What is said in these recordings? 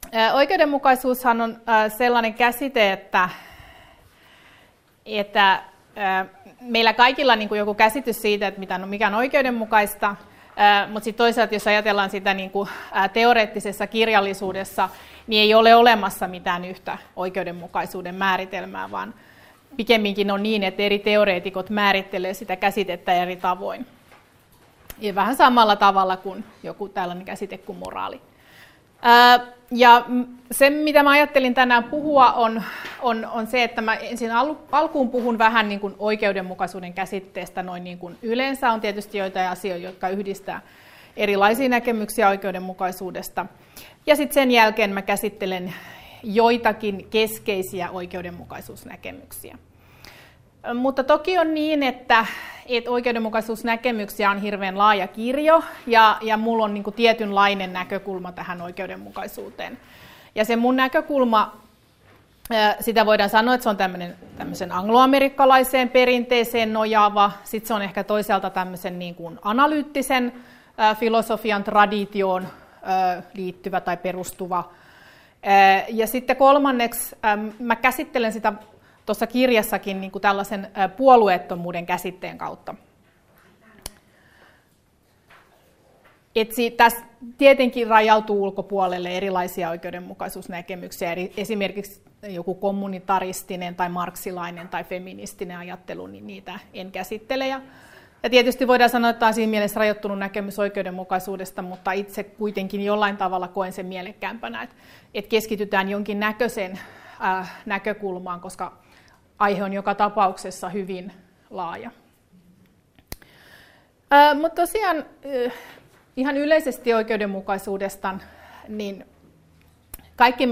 Oikeudenmukaisuushan on sellainen käsite, että meillä kaikilla on niin kuin joku käsitys siitä, että mikä on oikeudenmukaista, mutta sitten toisaalta, jos ajatellaan sitä niin kuin teoreettisessa kirjallisuudessa, niin ei ole olemassa mitään yhtä oikeudenmukaisuuden määritelmää, vaan pikemminkin on niin, että eri teoreetikot määrittelee sitä käsitettä eri tavoin. Ja vähän samalla tavalla kuin joku tällainen käsite kuin moraali. Ja se, mitä mä ajattelin tänään puhua, on se, että mä ensin alkuun puhun vähän niin kuin oikeudenmukaisuuden käsitteestä noin niin kuin yleensä. On tietysti joitain asioita, jotka yhdistää erilaisia näkemyksiä oikeudenmukaisuudesta. Ja sitten sen jälkeen mä käsittelen joitakin keskeisiä oikeudenmukaisuusnäkemyksiä. Mutta toki on niin, että oikeudenmukaisuusnäkemyksiä on hirveän laaja kirjo, ja mulla on niin kuin tietynlainen näkökulma tähän oikeudenmukaisuuteen. Ja se mun näkökulma, sitä voidaan sanoa, että se on tämmöisen angloamerikkalaiseen perinteeseen nojaava, sitten se on ehkä toisaalta tämmöisen niin kuin analyyttisen filosofian traditioon liittyvä tai perustuva. Ja sitten kolmanneksi mä käsittelen sitä tuossa kirjassakin niin kuin tällaisen puolueettomuuden käsitteen kautta. Tässä tietenkin rajautuu ulkopuolelle erilaisia oikeudenmukaisuusnäkemyksiä, esimerkiksi joku kommunitaristinen tai marksilainen tai feministinen ajattelu, niin niitä en käsittele. Ja tietysti voidaan sanoa, että tämä on siinä mielessä rajoittunut näkemys oikeudenmukaisuudesta, mutta itse kuitenkin jollain tavalla koen sen mielekkäämpänä, että keskitytään jonkin näköiseen näkökulmaan, koska aihe on joka tapauksessa hyvin laaja. Mutta tosiaan ihan yleisesti oikeudenmukaisuudesta, niin kaikki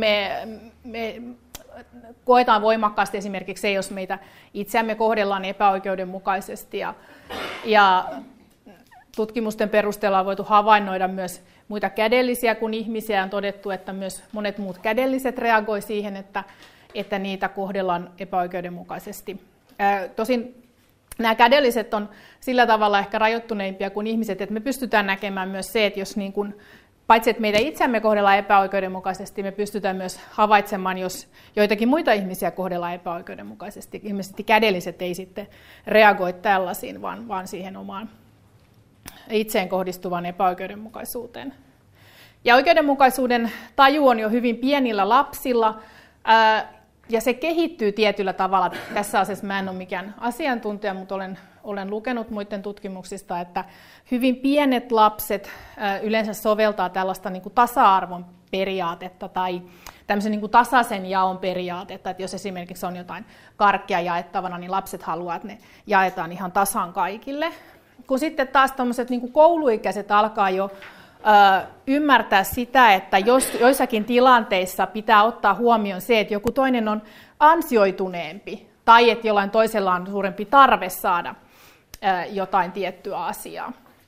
me koetaan voimakkaasti esimerkiksi se, jos meitä itseämme kohdellaan epäoikeudenmukaisesti. Ja tutkimusten perusteella on voitu havainnoida myös muita kädellisiä kuin ihmisiä. On todettu, että myös monet muut kädelliset reagoi siihen, että niitä kohdellaan epäoikeudenmukaisesti. Tosin nämä kädelliset on sillä tavalla ehkä rajoittuneimpia kuin ihmiset, että me pystytään näkemään myös se, että jos niin kuin, paitsi että meitä itseämme kohdellaan epäoikeudenmukaisesti, me pystytään myös havaitsemaan, jos joitakin muita ihmisiä kohdellaan epäoikeudenmukaisesti. Ilmeisesti kädelliset ei sitten reagoi tällaisiin, vaan siihen omaan itseen kohdistuvan epäoikeudenmukaisuuteen. Ja oikeudenmukaisuuden taju on jo hyvin pienillä lapsilla, ja se kehittyy tietyllä tavalla. Tässä asiassa mä en ole mikään asiantuntija, mutta olen lukenut muiden tutkimuksista, että hyvin pienet lapset yleensä soveltaa tällaista niin kuin tasa-arvon periaatetta tai tämmöisen niin kuin tasaisen jaon periaatetta, että jos esimerkiksi on jotain karkkia jaettavana, niin lapset haluaa, että ne jaetaan ihan tasan kaikille. Kun sitten taas tämmöiset niin kuin kouluikäiset alkaa jo ymmärtää sitä, että joissakin tilanteissa pitää ottaa huomioon se, että joku toinen on ansioituneempi tai että jollain toisella on suurempi tarve saada jotain tiettyä asiaa.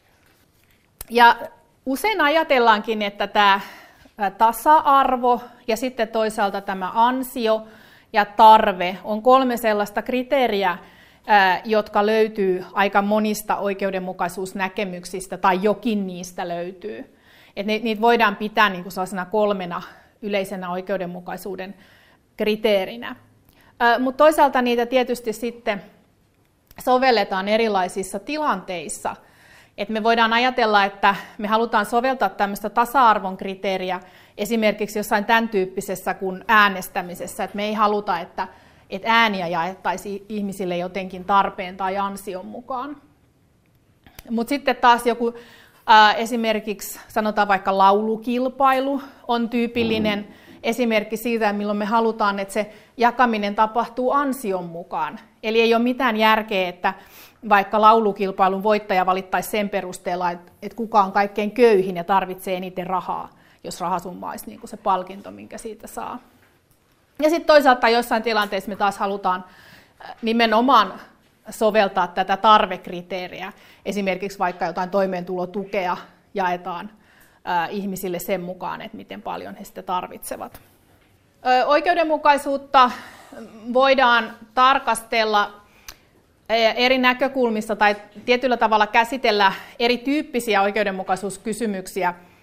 Ja usein ajatellaankin, että tämä tasa-arvo ja sitten toisaalta tämä ansio ja tarve on 3 sellaista kriteeriä, jotka löytyy aika monista oikeudenmukaisuusnäkemyksistä, tai jokin niistä löytyy. Et niitä voidaan pitää niin kuin sellaisena 3 yleisenä oikeudenmukaisuuden kriteerinä. Mutta toisaalta niitä tietysti sitten sovelletaan erilaisissa tilanteissa. Et me voidaan ajatella, että me halutaan soveltaa tämmöistä tasa-arvon kriteeriä esimerkiksi jossain tämän tyyppisessä kuin äänestämisessä, että me ei haluta, että ääniä jaettaisiin ihmisille jotenkin tarpeen tai ansion mukaan. Mutta sitten taas joku esimerkiksi sanotaan vaikka laulukilpailu on tyypillinen esimerkki siitä, milloin me halutaan, että se jakaminen tapahtuu ansion mukaan. Eli ei ole mitään järkeä, että vaikka laulukilpailun voittaja valittaisi sen perusteella, että kuka on kaikkein köyhin ja tarvitsee eniten rahaa, jos rahasumma olisi niin kuin se palkinto, minkä siitä saa. Ja sitten toisaalta jossain tilanteessa me taas halutaan nimenomaan soveltaa tätä tarvekriteeriä. Esimerkiksi vaikka jotain toimeentulotukea jaetaan ihmisille sen mukaan, että miten paljon he sitä tarvitsevat. Oikeudenmukaisuutta voidaan tarkastella eri näkökulmista tai tietyllä tavalla käsitellä erityyppisiä oikeudenmukaisuuskysymyksiä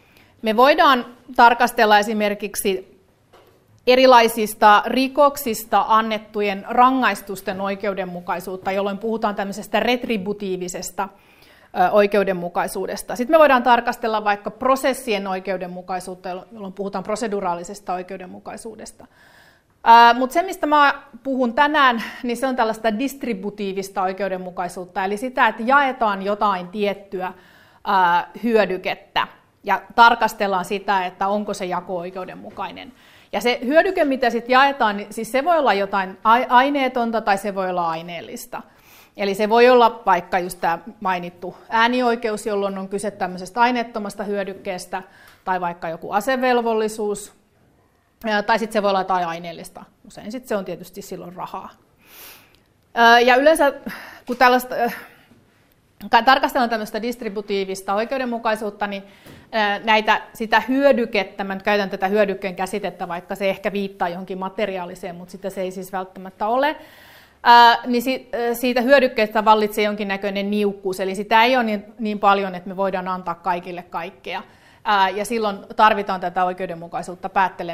Me voidaan tarkastella esimerkiksi erilaisista rikoksista annettujen rangaistusten oikeudenmukaisuutta, jolloin puhutaan tämmöisestä retributiivisesta oikeudenmukaisuudesta. Sitten me voidaan tarkastella vaikka prosessien oikeudenmukaisuutta, jolloin puhutaan proseduraalisesta oikeudenmukaisuudesta. Mutta se, mistä mä puhun tänään, niin se on tällaista distributiivista oikeudenmukaisuutta, eli sitä, että jaetaan jotain tiettyä hyödykettä ja tarkastellaan sitä, että onko se jako oikeudenmukainen. Ja se hyödyke, mitä sitten jaetaan, niin siis se voi olla jotain aineetonta tai se voi olla aineellista. Eli se voi olla vaikka just tämä mainittu äänioikeus, jolloin on kyse tämmöisestä aineettomasta hyödykkeestä, tai vaikka joku asevelvollisuus, tai sitten se voi olla jotain aineellista. Usein sitten se on tietysti silloin rahaa. Ja yleensä, kun tarkastellaan tämmöistä distributiivista oikeudenmukaisuutta, niin sitä hyödykettä, mä nyt käytän tätä hyödykkeen käsitettä, vaikka se ehkä viittaa johonkin materiaaliseen, mutta sitä se ei siis välttämättä ole, niin siitä hyödykkeestä vallitsee jonkinnäköinen niukkuus, eli sitä ei ole niin paljon, että me voidaan antaa kaikille kaikkea. Ja silloin tarvitaan tätä oikeudenmukaisuutta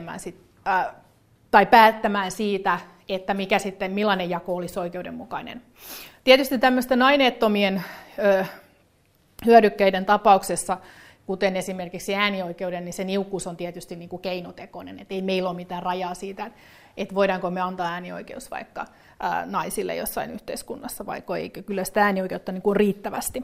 päättämään siitä, että millainen jako olisi oikeudenmukainen. Tietysti tämmöisten aineettomien hyödykkeiden tapauksessa, kuten esimerkiksi äänioikeuden, niin se niukkuus on tietysti niin kuin keinotekoinen, että ei meillä ole mitään rajaa siitä, että voidaanko me antaa äänioikeus vaikka naisille jossain yhteiskunnassa, vaikka eikö kyllä sitä äänioikeutta niin kuin riittävästi.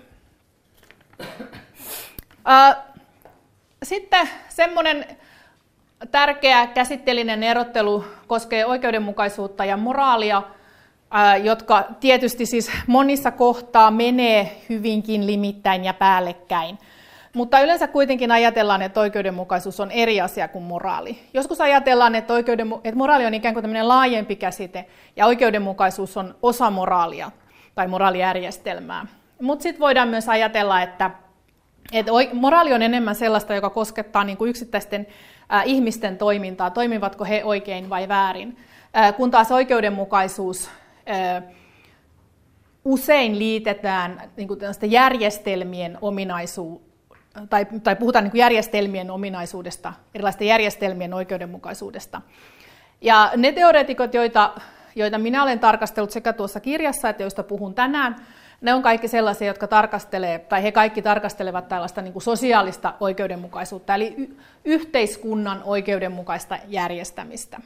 Sitten semmoinen tärkeä käsitteellinen erottelu koskee oikeudenmukaisuutta ja moraalia, jotka tietysti siis monissa kohtaa menee hyvinkin limittäin ja päällekkäin. Mutta yleensä kuitenkin ajatellaan, että oikeudenmukaisuus on eri asia kuin moraali. Joskus ajatellaan, että moraali on ikään kuin tämmöinen laajempi käsite ja oikeudenmukaisuus on osa moraalia tai moraalijärjestelmää. Mutta sitten voidaan myös ajatella, että moraali on enemmän sellaista, joka koskettaa niin kuin yksittäisten ihmisten toimintaa, toimivatko he oikein vai väärin, kun taas oikeudenmukaisuus usein liitetään niin kuin järjestelmien tai puhutaan niin kuin järjestelmien ominaisuudesta, erilaisten järjestelmien oikeudenmukaisuudesta. Ja ne teoreetikot, joita minä olen tarkastellut sekä tuossa kirjassa, että joista puhun tänään, ne on kaikki sellaisia, jotka he kaikki tarkastelevat tällaista niin kuin sosiaalista oikeudenmukaisuutta, eli yhteiskunnan oikeudenmukaista järjestämistä.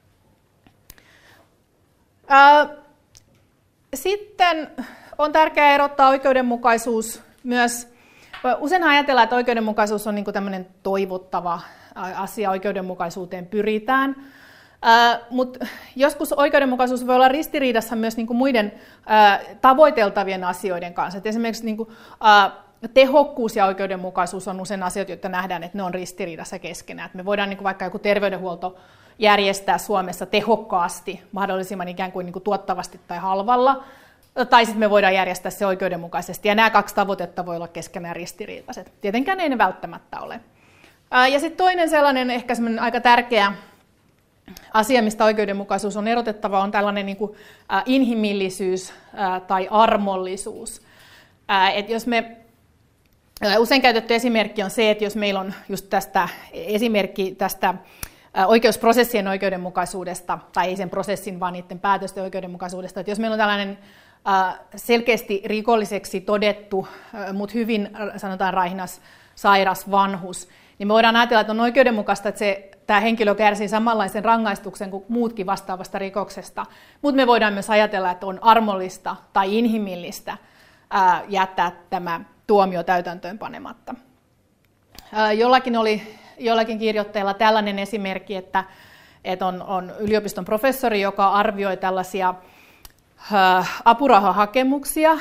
Sitten on tärkeää erottaa oikeudenmukaisuus myös. Usein ajatellaan, että oikeudenmukaisuus on niin kuin tämmöinen toivottava asia, oikeudenmukaisuuteen pyritään. Mutta joskus oikeudenmukaisuus voi olla ristiriidassa myös niin kuin muiden tavoiteltavien asioiden kanssa. Et esimerkiksi niin kuin, tehokkuus ja oikeudenmukaisuus on usein asioita, joita nähdään, että ne on ristiriidassa keskenään. Et me voidaan niin kuin vaikka joku terveydenhuolto järjestää Suomessa tehokkaasti, mahdollisimman ikään kuin tuottavasti tai halvalla, tai sitten me voidaan järjestää se oikeudenmukaisesti. Ja nämä kaksi tavoitetta voi olla keskenään ristiriitaiset. Tietenkään ei ne välttämättä ole. Ja sitten toinen sellainen ehkä sellainen aika tärkeä asia, mistä oikeudenmukaisuus on erotettava, on tällainen niin kuin inhimillisyys tai armollisuus. Et jos usein käytetty esimerkki on se, että jos meillä on just esimerkki tästä oikeusprosessien oikeudenmukaisuudesta, tai ei sen prosessin, vaan niiden päätösten oikeudenmukaisuudesta, että jos meillä on tällainen selkeästi rikolliseksi todettu, mutta hyvin sanotaan raihinas, sairas vanhus, niin me voidaan ajatella, että on oikeudenmukaista, että tämä henkilö kärsii samanlaisen rangaistuksen kuin muutkin vastaavasta rikoksesta, mutta me voidaan myös ajatella, että on armollista tai inhimillistä jättää tämä tuomio täytäntöön panematta. Jollakin kirjoittajalla tällainen esimerkki, että on yliopiston professori, joka arvioi tällaisia apurahahakemuksia,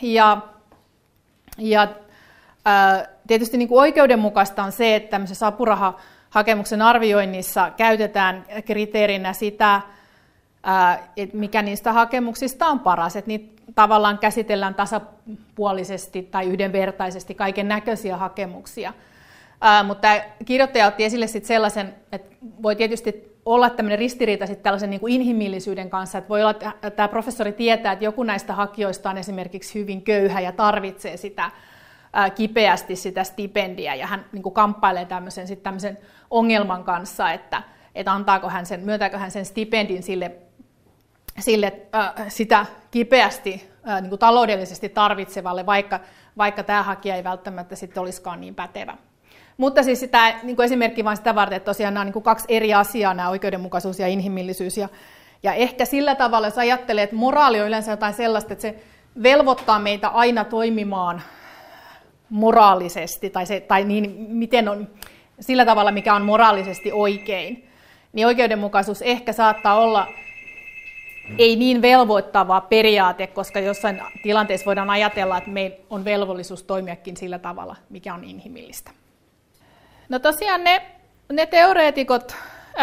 ja tietysti niin kuin oikeudenmukaista on se, että tämmöisessä apurahahakemuksen arvioinnissa käytetään kriteerinä sitä, että mikä niistä hakemuksista on paras, että niitä tavallaan käsitellään tasapuolisesti tai yhdenvertaisesti kaiken näköisiä hakemuksia. Mutta kirjoittaja otti esille sitten sellaisen, että voi tietysti olla tämmöinen ristiriita sitten tällaisen niin kuin inhimillisyyden kanssa, että voi olla, että tämä professori tietää, että joku näistä hakijoista on esimerkiksi hyvin köyhä ja tarvitsee sitä kipeästi sitä stipendiä, ja hän niin kuin kamppailee tämmöisen ongelman kanssa, että myöntääkö hän sen stipendin sille sitä kipeästi niin kuin taloudellisesti tarvitsevalle, vaikka tämä hakija ei välttämättä sitten olisikaan niin pätevä. Mutta siis sitä, niin kuin esimerkki vain sitä varten, että tosiaan nämä on niin kuin kaksi eri asiaa, nämä oikeudenmukaisuus ja inhimillisyys. Ja ehkä sillä tavalla, jos ajattelee, että moraali on yleensä jotain sellaista, että se velvoittaa meitä aina toimimaan moraalisesti, tai niin, miten on sillä tavalla, mikä on moraalisesti oikein, niin oikeudenmukaisuus ehkä saattaa olla ei niin velvoittava periaate, koska jossain tilanteessa voidaan ajatella, että meillä on velvollisuus toimiakin sillä tavalla, mikä on inhimillistä. No tosiaan ne teoreetikot,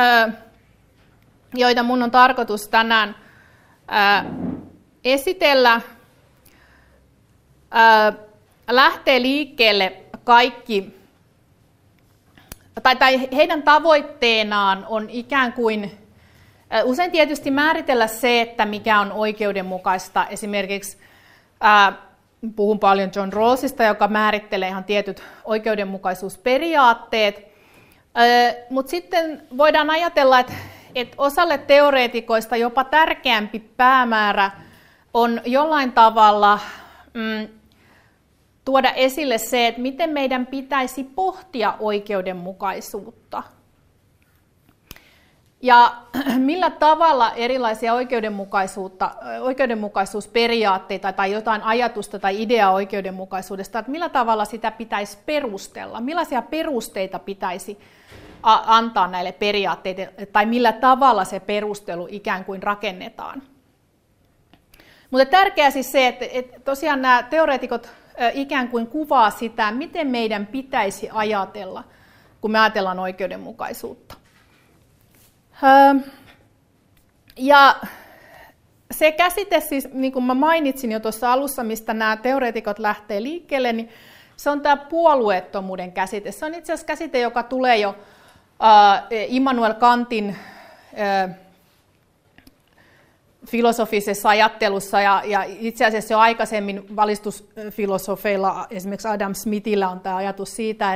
joita mun on tarkoitus tänään esitellä, lähtee liikkeelle kaikki, tai heidän tavoitteenaan on ikään kuin usein tietysti määritellä se, että mikä on oikeudenmukaista. Esimerkiksi puhun paljon John Rawlsista, joka määrittelee ihan tietyt oikeudenmukaisuusperiaatteet, mutta sitten voidaan ajatella, että osalle teoreetikoista jopa tärkeämpi päämäärä on jollain tavalla tuoda esille se, että miten meidän pitäisi pohtia oikeudenmukaisuutta. Ja millä tavalla erilaisia oikeudenmukaisuusperiaatteita tai jotain ajatusta tai ideaa oikeudenmukaisuudesta, että millä tavalla sitä pitäisi perustella, millaisia perusteita pitäisi antaa näille periaatteille, tai millä tavalla se perustelu ikään kuin rakennetaan. Mutta tärkeää siis se, että tosiaan nämä teoreetikot ikään kuin kuvaa sitä, miten meidän pitäisi ajatella, kun me ajatellaan oikeudenmukaisuutta. Ja se käsite siis, niin kuin mä mainitsin jo tuossa alussa, mistä nämä teoreetikot lähtee liikkeelle, niin se on tämä puolueettomuuden käsite. Se on itse asiassa käsite, joka tulee jo Immanuel Kantin filosofisessa ajattelussa, ja itse asiassa jo aikaisemmin valistusfilosofeilla, esimerkiksi Adam Smithillä on tämä ajatus siitä,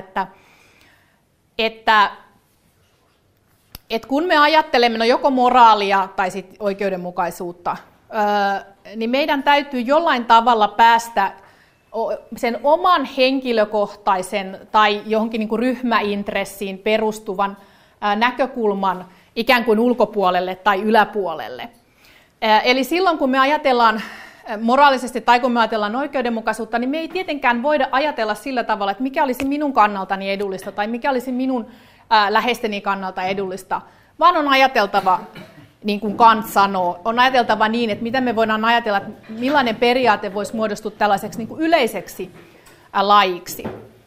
että kun me ajattelemme joko moraalia tai sit oikeudenmukaisuutta, niin meidän täytyy jollain tavalla päästä sen oman henkilökohtaisen tai johonkin niin kuin ryhmäintressiin perustuvan näkökulman ikään kuin ulkopuolelle tai yläpuolelle. Eli silloin, kun me ajatellaan moraalisesti tai kun me ajatellaan oikeudenmukaisuutta, niin me ei tietenkään voida ajatella sillä tavalla, että mikä olisi minun kannaltani edullista tai mikä olisi minun läheisteni kannalta edullista, vaan on ajateltava, niin kuin Kant sanoo, on ajateltava niin, että mitä me voidaan ajatella, että millainen periaate voisi muodostua tällaiseksi niin kuin yleiseksi lajiksi.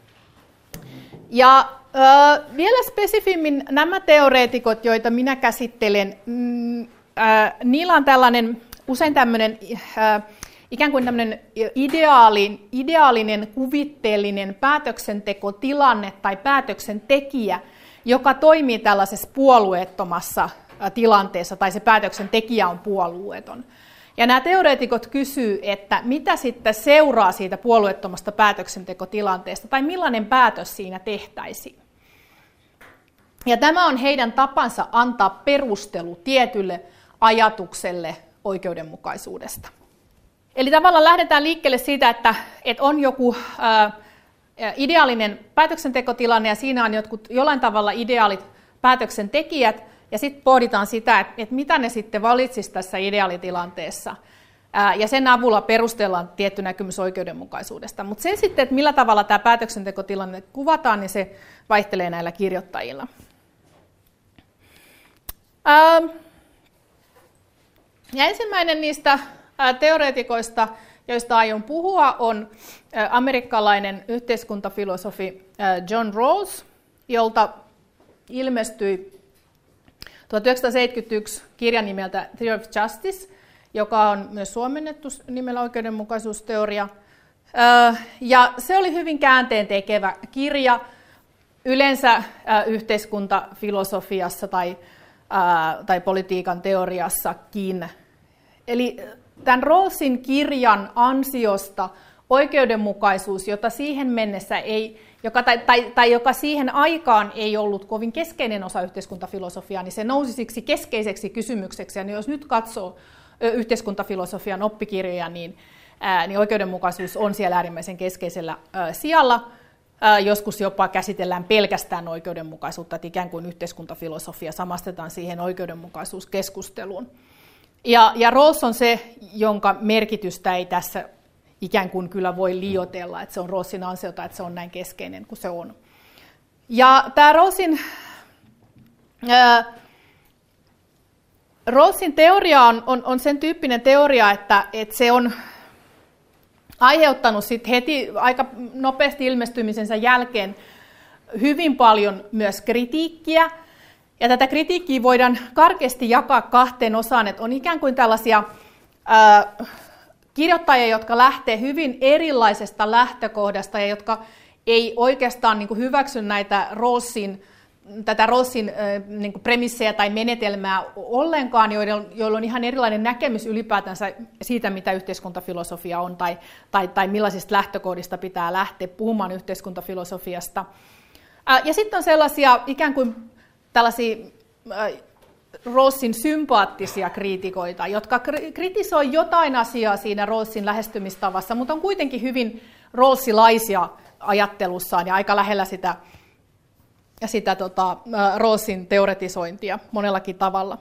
Ja vielä spesifimmin nämä teoreetikot, joita minä käsittelen, niillä on usein tämmöinen ikään kuin tämmöinen ideaalinen, kuvitteellinen päätöksentekotilanne tai päätöksentekijä, joka toimii tällaisessa puolueettomassa tilanteessa, tai se päätöksentekijä on puolueeton. Ja nämä teoreetikot kysyvät, että mitä sitten seuraa siitä puolueettomasta päätöksentekotilanteesta, tai millainen päätös siinä tehtäisiin. Ja tämä on heidän tapansa antaa perustelu tietylle ajatukselle oikeudenmukaisuudesta. Eli tavallaan lähdetään liikkeelle siitä, että on joku ideaalinen päätöksentekotilanne ja siinä on jollain tavalla ideaalit päätöksentekijät ja sitten pohditaan sitä, että mitä ne sitten valitsisivat tässä ideaalitilanteessa. Ja sen avulla perustellaan tietty näkemys oikeudenmukaisuudesta. Mutta se sitten, että millä tavalla tämä päätöksentekotilanne kuvataan, niin se vaihtelee näillä kirjoittajilla. Ja ensimmäinen niistä teoreetikoista, joista aion puhua, on amerikkalainen yhteiskuntafilosofi John Rawls, jolta ilmestyi 1971 kirja nimeltä Theory of Justice, joka on myös suomennettu nimellä oikeudenmukaisuusteoria. Ja se oli hyvin käänteentekevä kirja yleensä yhteiskuntafilosofiassa tai politiikan teoriassakin. Eli tämän Rawlsin kirjan ansiosta oikeudenmukaisuus, jota siihen mennessä ei, joka siihen aikaan ei ollut kovin keskeinen osa yhteiskuntafilosofiaa, niin se nousi siksi keskeiseksi kysymykseksi. Ja jos nyt katsoo yhteiskuntafilosofian oppikirjoja, niin oikeudenmukaisuus on siellä äärimmäisen keskeisellä sijalla. Joskus jopa käsitellään pelkästään oikeudenmukaisuutta, että ikään kuin yhteiskuntafilosofia samastetaan siihen oikeudenmukaisuuskeskusteluun. Ja Rawls on se, jonka merkitystä ei tässä ikään kuin kyllä voi liioitella, että se on Rawlsin ansiota, että se on näin keskeinen kuin se on. Ja tämä Rawlsin teoria on sen tyyppinen teoria, että se on aiheuttanut sit heti aika nopeasti ilmestymisensä jälkeen hyvin paljon myös kritiikkiä. Ja tätä kritiikkiä voidaan karkeasti jakaa kahteen osaan, että on ikään kuin tällaisia kirjoittajia, jotka lähtee hyvin erilaisesta lähtökohdasta ja jotka ei oikeastaan niin kuin hyväksy tätä Rawlsin niin kuin premissejä tai menetelmää ollenkaan, joilla on ihan erilainen näkemys ylipäätänsä siitä, mitä yhteiskuntafilosofia on tai millaisista lähtökohdista pitää lähteä puhumaan yhteiskuntafilosofiasta. Ja sitten on sellaisia ikään kuin tällaisia Rawlsin sympaattisia kriitikoita, jotka kritisoi jotain asiaa siinä Rawlsin lähestymistavassa, mutta on kuitenkin hyvin Rawlsilaisia ajattelussaan ja aika lähellä sitä Rawlsin teoretisointia monellakin tavalla.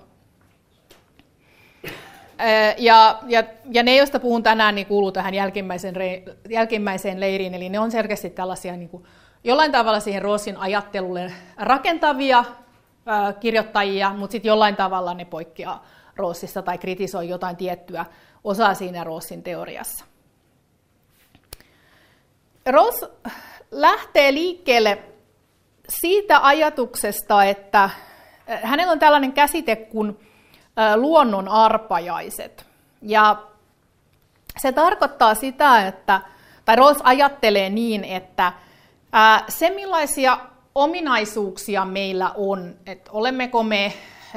Ja ne, joista puhun tänään, niin kuuluu tähän jälkimmäiseen leiriin, eli ne on selkeästi tällaisia niin kuin jollain tavalla siihen Rawlsin ajattelulle rakentavia kirjoittajia, mutta sitten jollain tavalla ne poikkeaa Rawlsista tai kritisoi jotain tiettyä osaa siinä Rawlsin teoriassa. Rawls lähtee liikkeelle siitä ajatuksesta, että hänellä on tällainen käsite kuin luonnon arpajaiset. Ja se tarkoittaa sitä, tai Rawls ajattelee niin, että se millaisia ominaisuuksia meillä on, että olemmeko me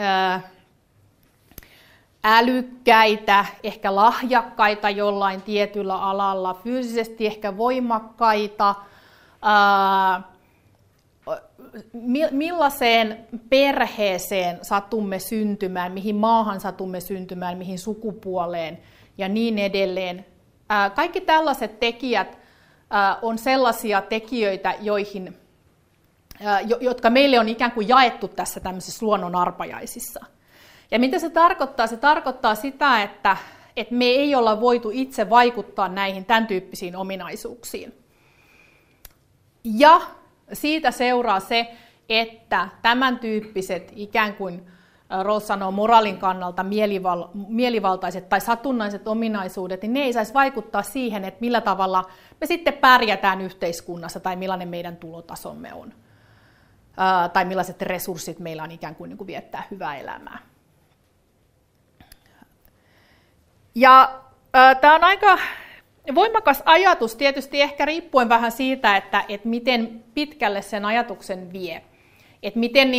älykkäitä, ehkä lahjakkaita jollain tietyllä alalla, fyysisesti ehkä voimakkaita, millaiseen perheeseen satumme syntymään, mihin maahan satumme syntymään, mihin sukupuoleen ja niin edelleen. Kaikki tällaiset tekijät on sellaisia tekijöitä, jotka meille on ikään kuin jaettu tässä tämmöisissä luonnon arpajaisissa. Ja mitä se tarkoittaa? Se tarkoittaa sitä, että me ei olla voitu itse vaikuttaa näihin tämän tyyppisiin ominaisuuksiin. Ja siitä seuraa se, että tämän tyyppiset ikään kuin Rawls sanoo moraalin kannalta mielivaltaiset tai satunnaiset ominaisuudet, niin ne ei saisi vaikuttaa siihen, että millä tavalla me sitten pärjätään yhteiskunnassa tai millainen meidän tulotasomme on. Tai millaiset resurssit meillä on ikään kuin viettää hyvää elämää. Ja tämä on aika voimakas ajatus, tietysti ehkä riippuen vähän siitä, että miten pitkälle sen ajatuksen vie. Että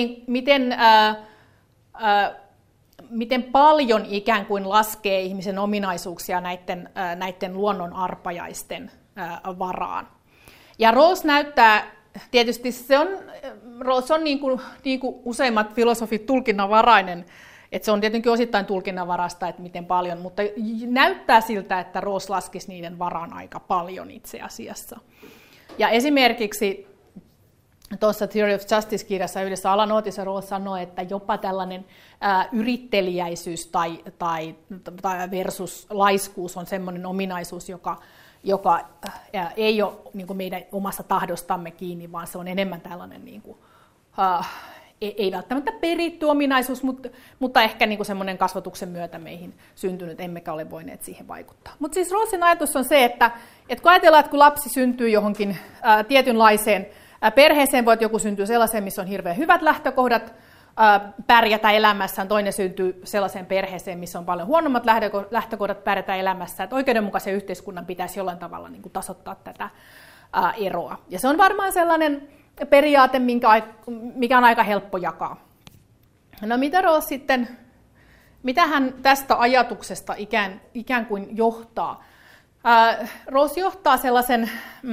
miten paljon ikään kuin laskee ihmisen ominaisuuksia näiden luonnon arpajaisten varaan. Ja Rawls näyttää, tietysti Rawls on niin kuin useimmat filosofit tulkinnanvarainen, että se on tietenkin osittain tulkinnanvarasta, että miten paljon, mutta näyttää siltä, että Rawls laskisi niiden varaan aika paljon itse asiassa. Ja esimerkiksi tuossa Theory of Justice-kirjassa yhdessä alanootissa Rawls sanoi, että jopa tällainen yritteliäisyys tai versus laiskuus on sellainen ominaisuus, joka ei ole niin kuin meidän omassa tahdostamme kiinni, vaan se on enemmän tällainen niin kuin, ei välttämättä peritty ominaisuus, mutta ehkä niin kuin semmoinen kasvatuksen myötä meihin syntynyt, emmekä ole voineet siihen vaikuttaa. Mutta siis Rawlsin ajatus on se, että kun ajatellaan, että kun lapsi syntyy johonkin tietynlaiseen perheeseen, voi joku syntyy sellaiseen, missä on hirveän hyvät lähtökohdat pärjätä elämässään, toinen syntyy sellaiseen perheeseen, missä on paljon huonommat lähtökohdat pärjätä elämässään, että oikeudenmukaisen yhteiskunnan pitäisi jollain tavalla niin kuin tasoittaa tätä eroa. Ja se on varmaan sellainen periaate, mikä on aika helppo jakaa. No mitä hän tästä ajatuksesta ikään kuin johtaa? Rose johtaa sellaisen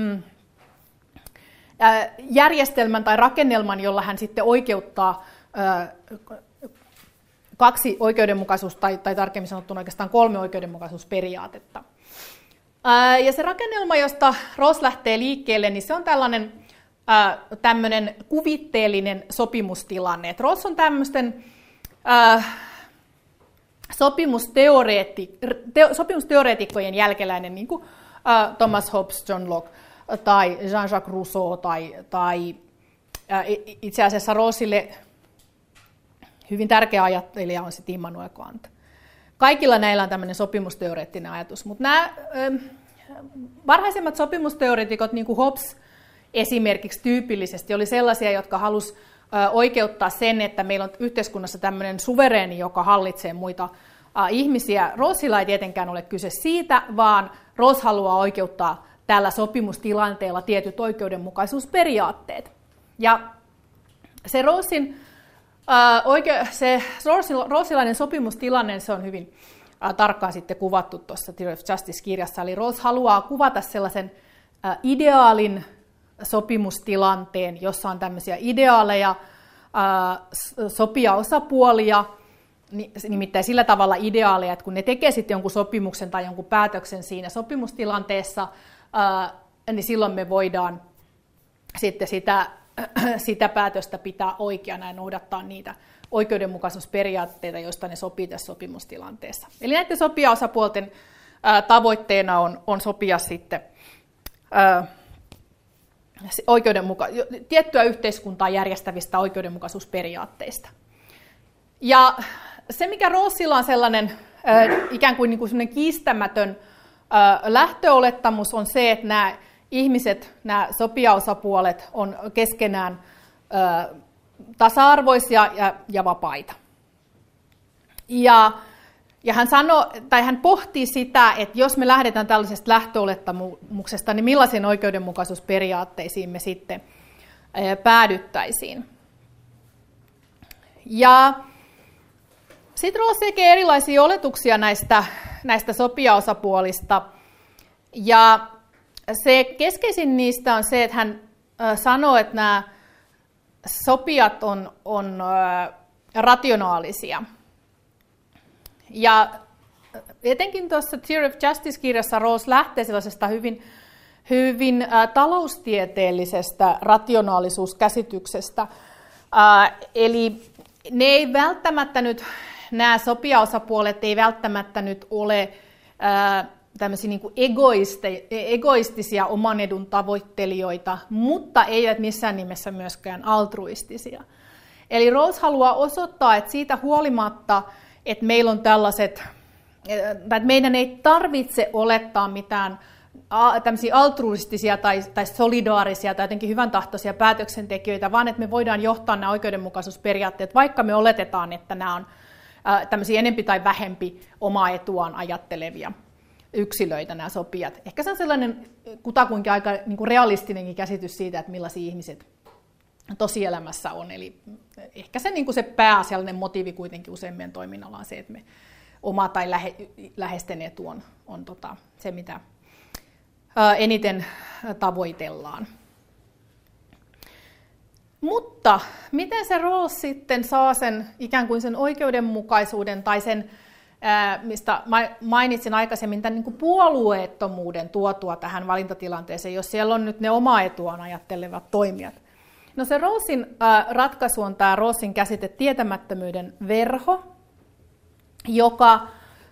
järjestelmän tai rakennelman, jolla hän sitten oikeuttaa kaksi tai tarkemmin sanottuna oikeastaan 3 oikeudenmukaisuusperiaatetta. Ja se rakennelma, josta Rose lähtee liikkeelle, niin se on tämmöinen kuvitteellinen sopimustilanne. Et Rose on tämmöisten sopimusteoreetikkojen jälkeläinen, niin kuin Thomas Hobbes, John Locke tai Jean-Jacques Rousseau tai itse asiassa Roselle hyvin tärkeä ajattelija on sitten Immanuel Kant. Kaikilla näillä on tämmöinen sopimusteoreettinen ajatus, mutta nämä varhaisemmat sopimusteoreetikot, niin kuin Hobbes esimerkiksi tyypillisesti, oli sellaisia, jotka halusi oikeuttaa sen, että meillä on yhteiskunnassa tämmöinen suvereeni, joka hallitsee muita ihmisiä. Rawlesilla ei tietenkään ole kyse siitä, vaan Rawls haluaa oikeuttaa tällä sopimustilanteella tietyt oikeudenmukaisuusperiaatteet. Ja se Rawlsilainen sopimustilanne, se on hyvin tarkkaan sitten kuvattu tuossa Theory of Justice-kirjassa. Eli Rawls haluaa kuvata sellaisen ideaalin sopimustilanteen, jossa on tämmöisiä ideaaleja, sopijaosapuolia, nimittäin sillä tavalla ideaaleja, että kun ne tekee sitten jonkun sopimuksen tai jonkun päätöksen siinä sopimustilanteessa, niin silloin me voidaan sitten sitä päätöstä pitää oikeana ja noudattaa niitä oikeudenmukaisuusperiaatteita, joista ne sopii tässä sopimustilanteessa. Eli näiden sopijaosapuolten tavoitteena on sopia sitten tiettyä yhteiskuntaa järjestävistä oikeudenmukaisuusperiaatteista. Ja se, mikä Rawlsilla on sellainen ikään kuin sellainen kiistämätön lähtöolettamus, on se, että nämä ihmiset, nämä sopijaosapuolet on keskenään tasa-arvoisia ja vapaita. Ja hän pohtii sitä, että jos me lähdetään tällaisesta lähtöolettamuksesta, niin millaisiin oikeudenmukaisuusperiaatteisiin me sitten päädyttäisiin. Ja sitten Rawls tekee erilaisia oletuksia näistä sopijaosapuolista. Ja se keskeisin niistä on se, että hän sanoo, että nämä sopijat on rationaalisia. Ja etenkin tuossa Theory of Justice-kirjassa Rawls lähtee sellaisesta hyvin taloustieteellisestä rationaalisuuskäsityksestä. Eli ne ei välttämättä nyt, nämä sopijaosapuolet ei välttämättä nyt ole tämmöisiä niin kuin egoistisia oman edun tavoittelijoita, mutta eivät missään nimessä myöskään altruistisia. Eli Rawls haluaa osoittaa, että siitä huolimatta, että meillä on tällaiset, että meidän ei tarvitse olettaa mitään tämmöisiä altruistisia tai solidaarisia tai jotenkin hyvän tahtoisia päätöksentekijöitä, vaan että me voidaan johtaa nämä oikeudenmukaisuusperiaatteet, vaikka me oletetaan, että nämä on tämmöisiä enempi tai vähempi omaa etuaan ajattelevia yksilöitä, nämä sopijat. Ehkä se on sellainen kutakuinkin aika niin kuin realistinenkin käsitys siitä, että millaisia ihmiset tosielämässä on. Eli ehkä se, niin kuin se pääasiallinen motiivi kuitenkin useimmien toiminnalla on se, että me oma tai läheisten etu on se, mitä eniten tavoitellaan. Mutta miten se Rawls sitten saa sen ikään kuin sen oikeudenmukaisuuden tai sen, mistä mainitsin aikaisemmin, tämän niin kuin puolueettomuuden tuotua tähän valintatilanteeseen, jos siellä on nyt ne omaa etuaan ajattelevat toimijat? No se Rawlsin ratkaisu on tämä Rawlsin käsite tietämättömyyden verho, joka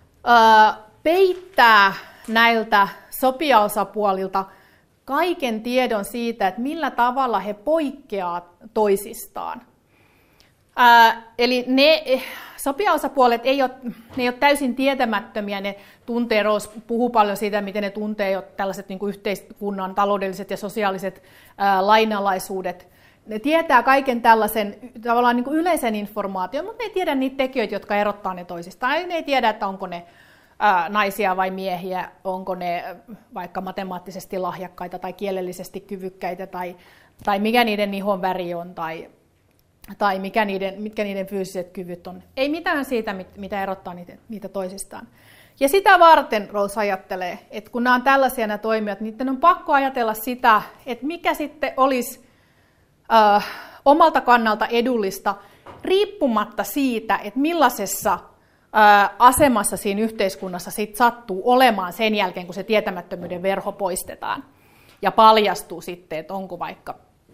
peittää näiltä sopijaosapuolilta kaiken tiedon siitä, että millä tavalla he poikkeavat toisistaan. Eli ne sopijaosapuolet ei ole täysin tietämättömiä, ne tuntee, Rawls puhuu paljon siitä, miten ne tuntee jo tällaiset niin kuin yhteiskunnan taloudelliset ja sosiaaliset lainalaisuudet. Ne tietää kaiken tällaisen tavallaan niin kuin yleisen informaation, mutta ne ei tiedä niitä tekijöitä, jotka erottaa ne toisistaan. Ne ei tiedä, että onko ne naisia vai miehiä, onko ne vaikka matemaattisesti lahjakkaita tai kielellisesti kyvykkäitä, tai mikä niiden ihon väri on, tai mitkä niiden fyysiset kyvyt on. Ei mitään siitä, mitä erottaa niitä toisistaan. Ja sitä varten Rose ajattelee, että kun nämä on tällaisia nämä toimijat, niin niiden on pakko ajatella sitä, että mikä sitten olisi omalta kannalta edullista, riippumatta siitä, että millaisessa asemassa siinä yhteiskunnassa sit sattuu olemaan sen jälkeen, kun se tietämättömyyden verho poistetaan. Ja paljastuu sitten, että onko vaikka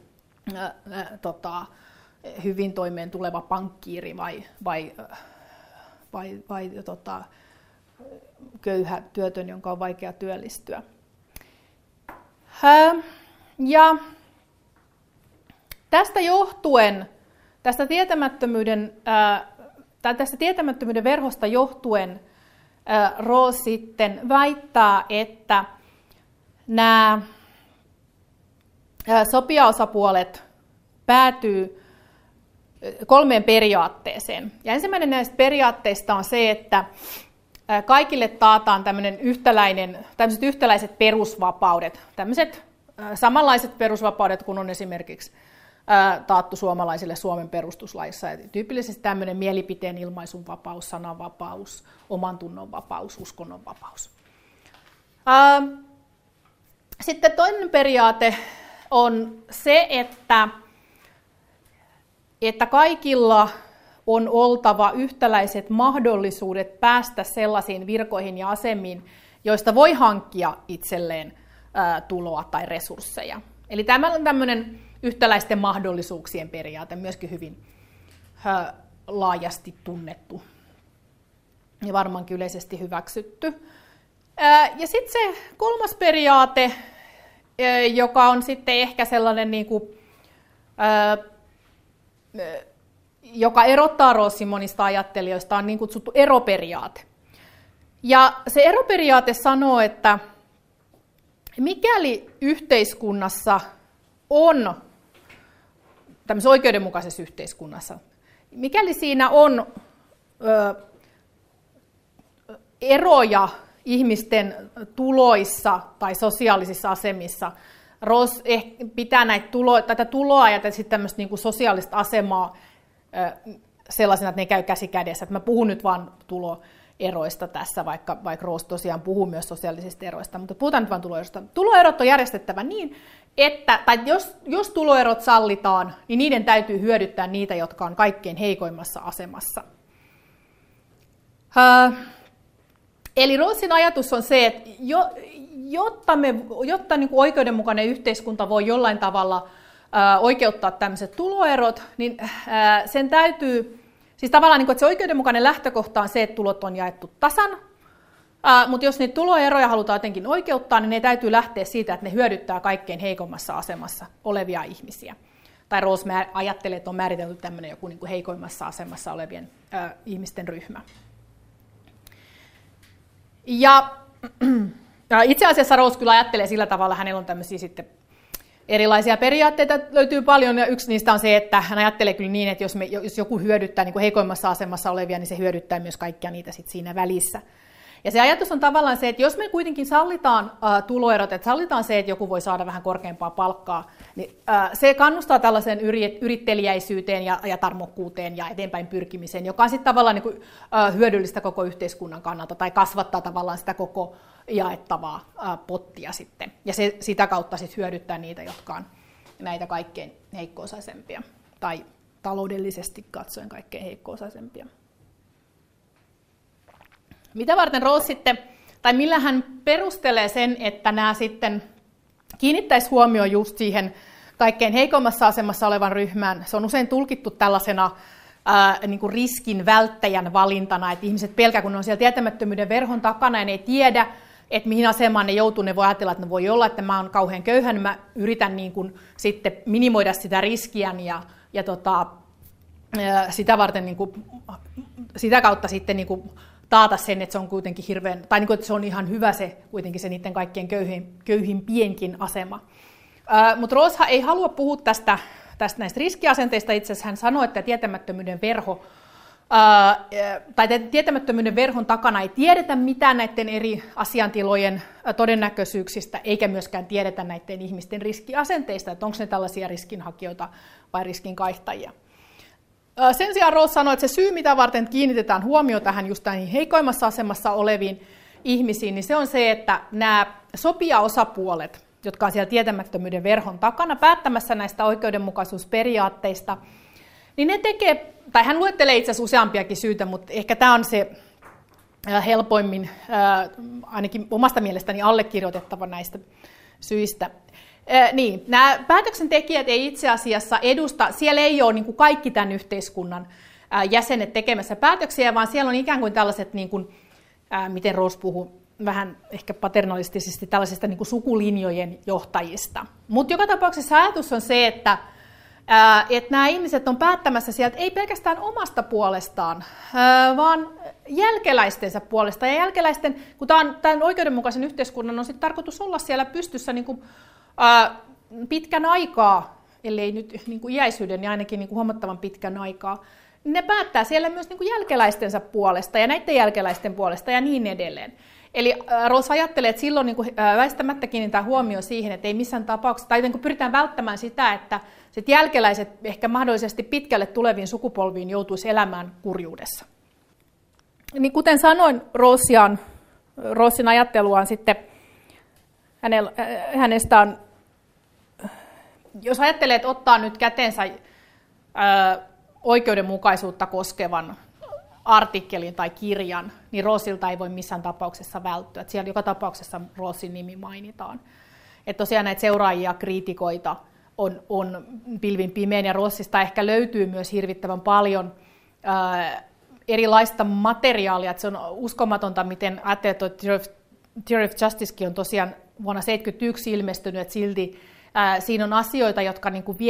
hyvin toimeen tuleva pankkiiri vai köyhä työtön, jonka on vaikea työllistyä. Ja tästä johtuen, tästä tietämättömyyden verhosta johtuen, Rose sitten väittää, että nämä sopijaosapuolet päätyy 3 periaatteeseen. Ja ensimmäinen näistä periaatteista on se, että kaikille taataan tämmöiset yhtäläiset perusvapaudet, tämmöiset samanlaiset perusvapaudet kuin on esimerkiksi taattu suomalaisille Suomen perustuslaissa. Ja tyypillisesti tämmöinen mielipiteen ilmaisun vapaus, sananvapaus, omantunnon vapaus, uskonnon vapaus. Sitten toinen periaate on se, että kaikilla on oltava yhtäläiset mahdollisuudet päästä sellaisiin virkoihin ja asemiin, joista voi hankkia itselleen tuloa tai resursseja. Eli tämä on tämmöinen yhtäläisten mahdollisuuksien periaate, myöskin hyvin laajasti tunnettu ja varmaankin yleisesti hyväksytty. Ja sitten se 3. periaate, joka on sitten ehkä sellainen, joka erottaa Rosen monista ajattelijoista, on niin kutsuttu eroperiaate. Ja se eroperiaate sanoo, että mikäli yhteiskunnassa on, tämmöisessä oikeudenmukaisessa yhteiskunnassa, mikäli siinä on eroja ihmisten tuloissa tai sosiaalisissa asemissa, Rose pitää tätä tuloa ja sitten tämmöistä niin kuin sosiaalista asemaa sellaisena, että ne käy käsi kädessä. Että mä puhun nyt vain tuloeroista tässä, vaikka Rose tosiaan puhuu myös sosiaalisista eroista, mutta puhutaan nyt vain tuloeroista. Tuloerot on järjestettävä niin, että jos tuloerot sallitaan, niin niiden täytyy hyödyttää niitä, jotka on kaikkein heikoimmassa asemassa. Eli Rosen ajatus on se, että jotta niin kuin oikeudenmukainen yhteiskunta voi jollain tavalla oikeuttaa tämmöiset tuloerot, niin sen täytyy, siis tavallaan niin kuin, että se oikeudenmukainen lähtökohta on se, että tulot on jaettu tasan, mutta jos niitä tuloeroja halutaan jotenkin oikeuttaa, niin ne täytyy lähteä siitä, että ne hyödyttää kaikkein heikoimmassa asemassa olevia ihmisiä. Tai Rose ajattelee, että on määritelty tämmöinen joku niin kuin heikoimmassa asemassa olevien ihmisten ryhmä. Ja itse asiassa Rose kyllä ajattelee sillä tavalla, hänellä on tämmöisiä sitten erilaisia periaatteita, löytyy paljon, ja yksi niistä on se, että hän ajattelee kyllä niin, että jos joku hyödyttää niin kuin heikoimmassa asemassa olevia, niin se hyödyttää myös kaikkia niitä sit siinä välissä. Ja se ajatus on tavallaan se, että jos me kuitenkin sallitaan tuloerot, että sallitaan se, että joku voi saada vähän korkeampaa palkkaa, niin se kannustaa tällaiseen yritteliäisyyteen ja tarmokkuuteen ja eteenpäin pyrkimiseen, joka on sitten tavallaan niin kuin, hyödyllistä koko yhteiskunnan kannalta tai kasvattaa tavallaan sitä koko jaettavaa pottia sitten. Ja se sitä kautta sitten hyödyttää niitä, jotka on näitä kaikkein heikko-osaisempia tai taloudellisesti katsoen kaikkein heikko-osaisempia. Mitä varten Rose sitten, tai millä hän perustelee sen, että nämä sitten kiinnittäisi huomioon just siihen kaikkein heikommassa asemassa olevan ryhmään. Se on usein tulkittu tällaisena niin kuin riskin välttäjän valintana, että ihmiset pelkää, kun ne on siellä tietämättömyyden verhon takana ja ne ei tiedä, että mihin asemaan ne joutuu, ne voi ajatella, että ne voi olla, että mä oon kauhean köyhä, niin mä yritän niin kuin sitten minimoida sitä riskiäni ja sitä varten niin kuin, sitä kautta sitten niin kuin taata sen, että se on kuitenkin hirveän, tai niin kuin, että se on ihan hyvä se kuitenkin se niiden kaikkien köyhimpienkin asema. Mutta Rose ei halua puhua tästä näistä riskiasenteista. Itse asiassa hän sanoi, että tietämättömyyden verhon takana ei tiedetä mitään näiden eri asiantilojen todennäköisyyksistä, eikä myöskään tiedetä näiden ihmisten riskiasenteista, että onko ne tällaisia riskinhakijoita vai riskinkaihtajia. Sen sijaan Rawls sanoi, että se syy, mitä varten kiinnitetään huomio tähän just näihin heikoimmassa asemassa oleviin ihmisiin, niin se on se, että nämä sopijaosapuolet, jotka on siellä tietämättömyyden verhon takana päättämässä näistä oikeudenmukaisuusperiaatteista, niin ne tekee, tai hän luettelee itse asiassa useampiakin syitä, mutta ehkä tämä on se helpoimmin, ainakin omasta mielestäni allekirjoitettava näistä syistä. Niin, nämä päätöksentekijät ei itse asiassa edusta, siellä ei ole niin kuin kaikki tämän yhteiskunnan jäsenet tekemässä päätöksiä, vaan siellä on ikään kuin tällaiset, niin kuin, miten Rawls puhuu vähän ehkä paternalistisesti, tällaisista niin kuin sukulinjojen johtajista. Mutta joka tapauksessa ajatus on se, että nämä ihmiset on päättämässä sieltä ei pelkästään omasta puolestaan, vaan jälkeläistensä puolesta. Ja jälkeläisten, kun tämän oikeudenmukaisen yhteiskunnan on sitten tarkoitus olla siellä pystyssä niin kuin, pitkän aikaa, ellei nyt niin kuin iäisyyden, niin ainakin niin kuin huomattavan pitkän aikaa, niin ne päättää siellä myös niin kuin jälkeläistensä puolesta ja näiden jälkeläisten puolesta ja niin edelleen. Eli Rawls ajattelee, että silloin niin kuin väistämättä kiinnitetään huomioon siihen, että ei missään tapauksessa, tai niin kuin pyritään välttämään sitä, että sit jälkeläiset ehkä mahdollisesti pitkälle tuleviin sukupolviin joutuisi elämään kurjuudessa. Niin kuten sanoin, Rawlsin ajattelua on sitten, hänestä on, jos ajattelee, että ottaa nyt käteensä oikeudenmukaisuutta koskevan artikkelin tai kirjan, niin Rawlsilta ei voi missään tapauksessa välttyä. Että siellä joka tapauksessa Rawlsin nimi mainitaan. Että tosiaan näitä seuraajia, kriitikoita on pilvin pimeän, ja Rawlsista ehkä löytyy myös hirvittävän paljon erilaista materiaalia. Että se on uskomatonta, miten ajattelee, että Theory of Justicekin on tosiaan vuonna 1971 ilmestynyt, että silti siinä on asioita, jotka niin kuin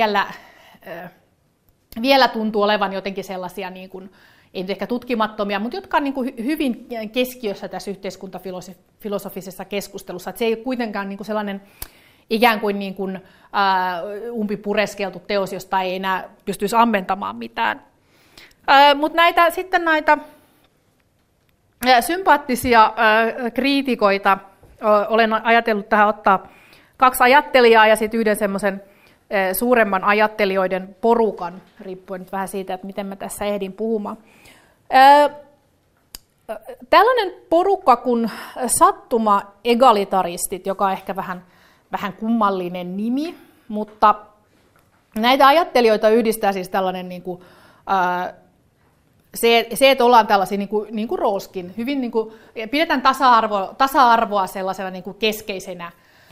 vielä tuntuu olevan jotenkin sellaisia, niin kuin, ei nyt ehkä tutkimattomia, mutta jotka on niin kuin hyvin keskiössä tässä yhteiskuntafilosofisessa keskustelussa. Että se ei ole kuitenkaan niin kuin sellainen ikään kuin umpipureskeltu teos, josta ei enää pystyisi ammentamaan mitään. Mutta näitä sympaattisia kriitikoita olen ajatellut tähän ottaa 2 ajattelijaa ja sitten yhden semmoisen suuremman ajattelijoiden porukan, riippuen nyt vähän siitä, että miten mä tässä ehdin puhumaan. Tällainen porukka kuin sattuma-egalitaristit, joka on ehkä vähän kummallinen nimi, mutta näitä ajattelijoita yhdistää siis tällainen niin kuin, se, että ollaan tällaisia, niin kuin Rawlskin, hyvin niin kuin, pidetään tasa-arvoa sellaisena niin kuin keskeisenä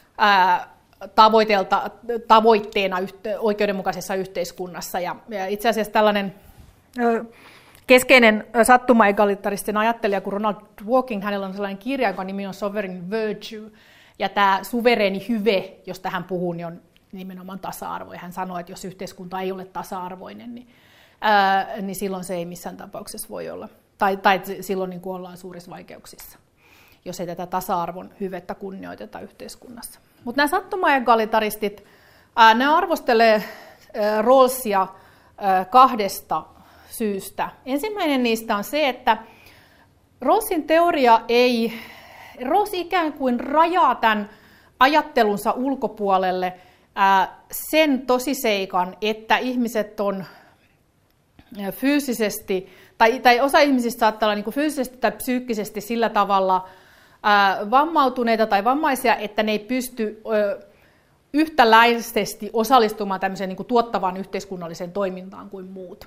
tavoitteena oikeudenmukaisessa yhteiskunnassa. Ja itse asiassa tällainen keskeinen sattuma-egalitaristen ajattelija kuin Ronald Dworkin, hänellä on sellainen kirja, jonka nimi on Sovereign Virtue, ja tämä suvereeni hyve, josta hän puhuu, niin on nimenomaan tasa-arvo. Ja hän sanoo, että jos yhteiskunta ei ole tasa-arvoinen, niin silloin se ei missään tapauksessa voi olla. Tai silloin niin kuin ollaan suurissa vaikeuksissa, jos ei tätä tasa-arvon hyvettä kunnioiteta yhteiskunnassa. Mutta nämä sattuma-egalitaristit, ne arvostelee Rawlsia 2 syystä. Ensimmäinen niistä on se, että Rawlsin teoria Rawls ikään kuin rajaa tämän ajattelunsa ulkopuolelle sen tosiseikan, että ihmiset on fyysisesti, tai osa ihmisistä saattaa olla niin kuin fyysisesti tai psyykkisesti sillä tavalla vammautuneita tai vammaisia, että ne ei pysty yhtäläisesti osallistumaan tämmöiseen niin kuin tuottavaan yhteiskunnalliseen toimintaan kuin muut.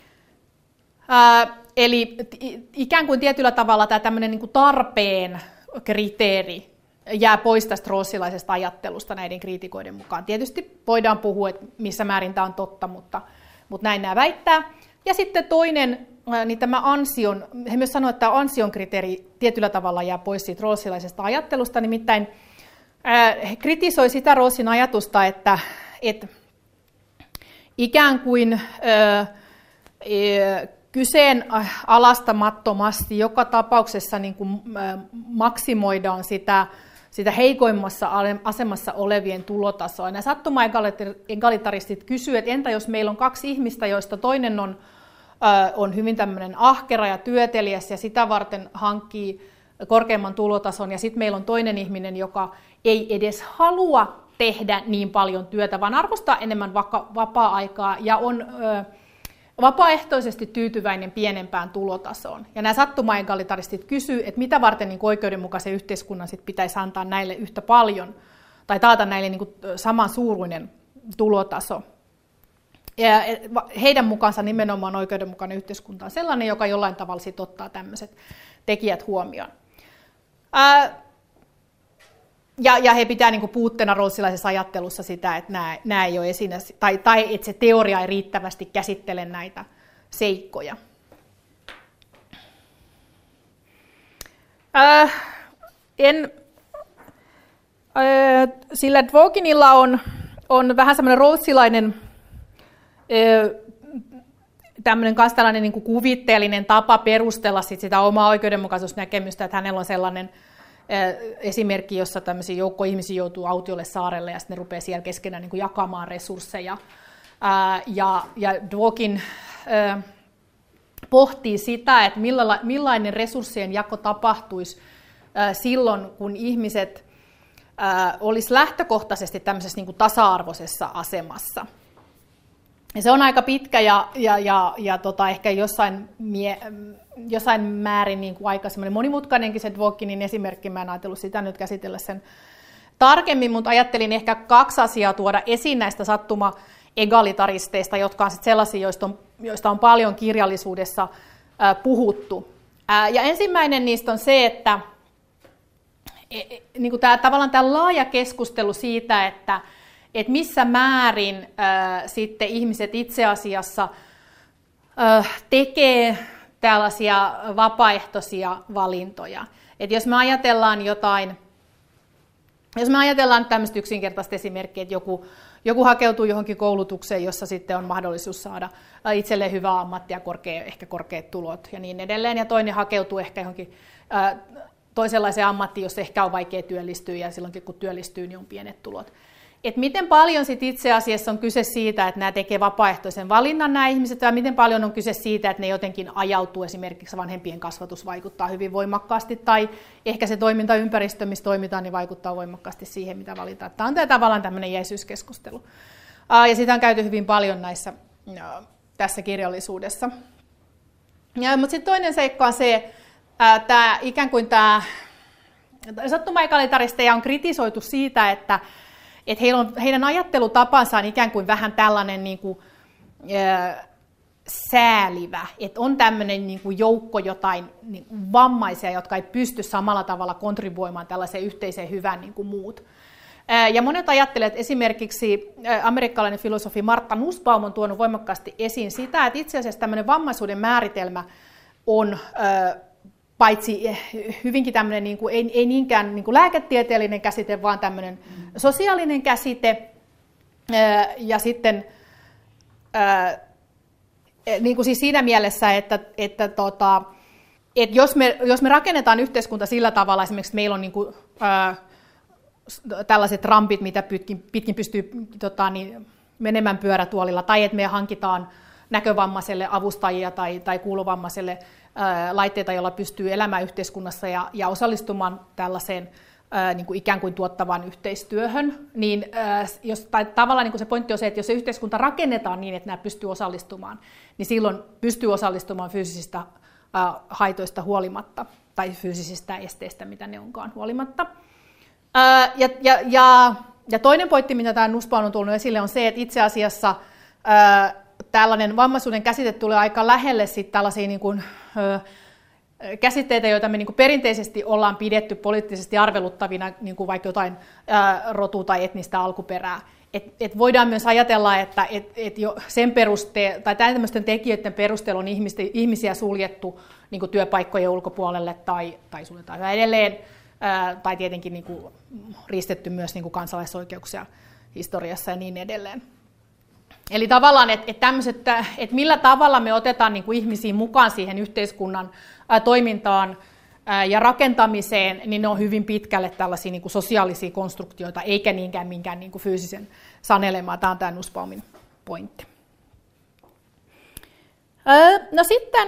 Eli ikään kuin tietyllä tavalla tämä tämmöinen niin kuin tarpeen kriteeri jää pois tästä rawlsilaisesta ajattelusta näiden kriitikoiden mukaan. Tietysti voidaan puhua, että missä määrin tämä on totta, mutta näin nämä väittää. Ja sitten toinen, niin tämä ansion, he myös sanoivat, että ansion kriteeri tietyllä tavalla jää pois siitä rawlsilaisesta ajattelusta, nimittäin he kritisoi sitä Rawlsin ajatusta, että ikään kuin kyseenalaistamattomasti joka tapauksessa niin kuin maksimoidaan sitä heikoimmassa asemassa olevien tulotasoa. Ja sattuma-egalitaristit kysyvät, että entä jos meillä on 2 ihmistä, joista toinen on hyvin tämmöinen ahkera ja työteliäs ja sitä varten hankkii korkeamman tulotason, ja sitten meillä on toinen ihminen, joka ei edes halua tehdä niin paljon työtä, vaan arvostaa enemmän vapaa-aikaa ja vapaaehtoisesti tyytyväinen pienempään tulotasoon. Ja nämä sattuma-egalitaristit kysyvät, että mitä varten niin oikeudenmukaisen yhteiskunnan sit pitäisi antaa näille yhtä paljon, tai taata näille niin saman suuruinen tulotaso. Ja heidän mukaansa nimenomaan oikeudenmukainen yhteiskunta on sellainen, joka jollain tavalla sit ottaa tämmöiset tekijät huomioon. Ja he pitää niin puutteena rawlsilaisessa ajattelussa sitä, että nämä ei ole esine, tai että se teoria ei riittävästi käsittele näitä seikkoja. Sillä Dworkinilla on vähän semmoinen rawlsilainen tällainen niin kuin kuvitteellinen tapa perustella sitä omaa oikeudenmukaisuusnäkemystä, että hänellä on sellainen esimerkki, jossa tämmöisiä joukko ihmisiä joutuu autiolle saarelle ja sitten ne rupeaa siellä keskenään niin kuin jakamaan resursseja. Ja Dworkin pohtii sitä, että millainen resurssien jako tapahtuisi silloin, kun ihmiset olisi lähtökohtaisesti tämmöisessä niin kuin tasa-arvoisessa asemassa. Ja se on aika pitkä ja ehkä jossain määrin niin kuin aika semmoinen monimutkainenkin se Dworkinin esimerkki. Mä en ajatellut sitä nyt käsitellä sen tarkemmin, mutta ajattelin ehkä 2 asiaa tuoda esiin näistä sattuma-egalitaristeista, jotka on sellaisia, joista on paljon kirjallisuudessa puhuttu. Ja ensimmäinen niistä on se, että niin kuin tavallaan tämä laaja keskustelu siitä, että missä määrin sitten ihmiset itse asiassa tekee tällaisia vapaaehtoisia valintoja. Et jos me ajatellaan tämmöistä yksinkertaista esimerkkiä, että joku hakeutuu johonkin koulutukseen, jossa sitten on mahdollisuus saada itselleen hyvää ammattia, ehkä korkeat tulot ja niin edelleen, ja toinen hakeutuu ehkä johonkin toisenlaiseen ammattiin, jossa ehkä on vaikea työllistyä, ja silloinkin kun työllistyy, niin on pienet tulot. Et miten paljon sit itse asiassa on kyse siitä, että nämä tekee vapaaehtoisen valinnan nämä ihmiset, ja miten paljon on kyse siitä, että ne jotenkin ajautuu, esimerkiksi vanhempien kasvatus vaikuttaa hyvin voimakkaasti, tai ehkä se toimintaympäristö, missä toimitaan, niin vaikuttaa voimakkaasti siihen, mitä valitaan. Tämä on tavallaan tämmöinen jäisyyskeskustelu. Ja sitä on käyty hyvin paljon tässä kirjallisuudessa. Mutta sitten toinen seikka on se, ikään kuin tämä sattuma-egalitaristeja on kritisoitu siitä, että heidän ajattelutapansa on ikään kuin vähän tällainen niin kuin, säälivä, että on tämmöinen niin kuin joukko jotain niin kuin vammaisia, jotka ei pysty samalla tavalla kontribuoimaan tällaiseen yhteiseen hyvään niin kuin muut. Ja monet ajattelevat, esimerkiksi amerikkalainen filosofi Martha Nussbaum on tuonut voimakkaasti esiin sitä, että itse asiassa tämmöinen vammaisuuden määritelmä on paitsi hyvinkin tämmöinen, niin kuin, ei niinkään niin kuin lääketieteellinen käsite, vaan tämmöinen sosiaalinen käsite. Ja sitten niin kuin siis siinä mielessä, että jos me rakennetaan yhteiskunta sillä tavalla, esimerkiksi meillä on niin kuin, tällaiset rampit, mitä pitkin pystyy menemään pyörätuolilla, tai että me hankitaan näkövammaiselle avustajia tai kuulovammaiselle laitteita, joilla pystyy elämään yhteiskunnassa ja osallistumaan tällaiseen niin kuin ikään kuin tuottavaan yhteistyöhön, niin tavallaan niin kuin se pointti on se, että jos se yhteiskunta rakennetaan niin, että nämä pystyy osallistumaan, niin silloin pystyy osallistumaan fyysisistä haitoista huolimatta, tai fyysisistä esteistä, mitä ne onkaan huolimatta. Ja toinen pointti, mitä tämä Nussbaum on tullut esille, on se, että itse asiassa tällainen vammaisuuden käsite tulee aika lähelle sit tällaisia niin kuin, käsitteitä, joita me niin kuin perinteisesti ollaan pidetty poliittisesti arveluttavina, niin kuin vaikka jotain rotua tai etnistä alkuperää. Et voidaan myös ajatella, että jo sen tai tämmöisten tekijöiden perusteella on ihmisiä suljettu niin kuin työpaikkojen ulkopuolelle tai suljetaan yhä edelleen, tai tietenkin niin kuin riistetty myös niin kuin kansalaisoikeuksia historiassa ja niin edelleen. Eli tavallaan, että millä tavalla me otetaan niin kuin ihmisiä mukaan siihen yhteiskunnan toimintaan ja rakentamiseen, niin ne on hyvin pitkälle tällaisia niin kuin sosiaalisia konstruktioita, eikä niinkään minkään niin kuin fyysisen sanelemaa. Tämä on tämä Nussbaumin pointti. No sitten